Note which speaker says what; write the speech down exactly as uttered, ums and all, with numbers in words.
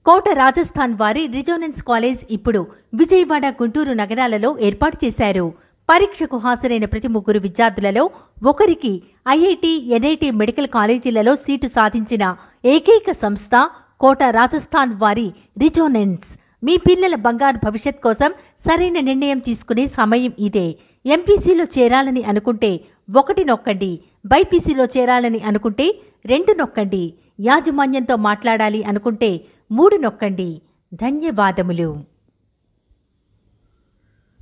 Speaker 1: కోట రాజస్థాన్ వారి resonance college ఇప్పుడు విజయవాడ, గుంటూరు నగరాలలో ఏర్పాటు చేశారు. పరీక్షకు హాజరైన ప్రతి ముగ్గురు విద్యార్థులలో ఒకరికి ఐఐటి, ఎన్ఐటి మెడికల్ కాలేజీలలో సీటు సాధించిన ఏకైక సంస్థ కోట రాజస్థాన్ వారి రిజోనెన్స్. మీ పిల్లల బంగారు భవిష్యత్ కోసం సరైన నిర్ణయం తీసుకునే సమయం ఇదే. ఎంపీసీలో చేరాలని అనుకుంటే ఒకటి నొక్కండి, బైపీసీలో చేరాలని అనుకుంటే రెండు నొక్కండి, యాజమాన్యంతో మాట్లాడాలి అనుకుంటే మూడు నొక్కండి. ధన్యవాదములు.